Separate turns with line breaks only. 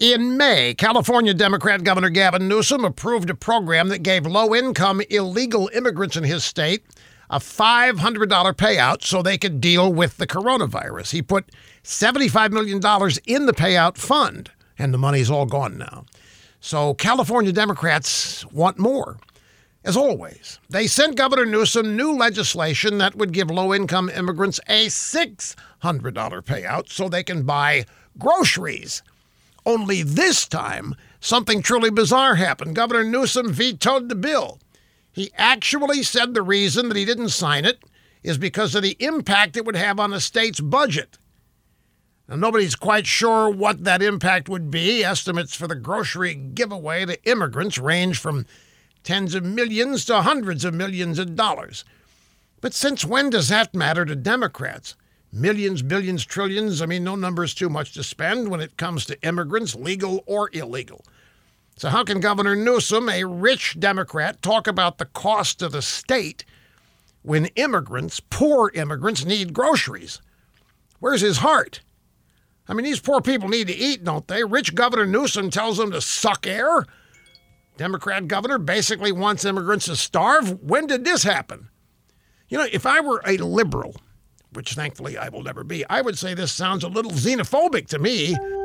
In May, California Democrat Governor Gavin Newsom approved a program that gave low-income illegal immigrants in his state a $500 payout so they could deal with the coronavirus. He put $75 million in the payout fund, and the money's all gone now. So California Democrats want more. As always, they sent Governor Newsom new legislation that would give low-income immigrants a $600 payout so they can buy groceries. Only this time, something truly bizarre happened. Governor Newsom vetoed the bill. He actually said the reason that he didn't sign it is because of the impact it would have on the state's budget. Now, nobody's quite sure what that impact would be. Estimates for the grocery giveaway to immigrants range from tens of millions to hundreds of millions of dollars. But since when does that matter to Democrats? Millions, billions, trillions. No number is too much to spend when it comes to immigrants, legal or illegal. So how can Governor Newsom, a rich Democrat, talk about the cost of the state when immigrants, poor immigrants, need groceries? Where's his heart? These poor people need to eat, don't they? Rich Governor Newsom tells them to suck air. Democrat governor basically wants immigrants to starve. When did this happen? If I were a liberal, which thankfully I will never be, I would say this sounds a little xenophobic to me.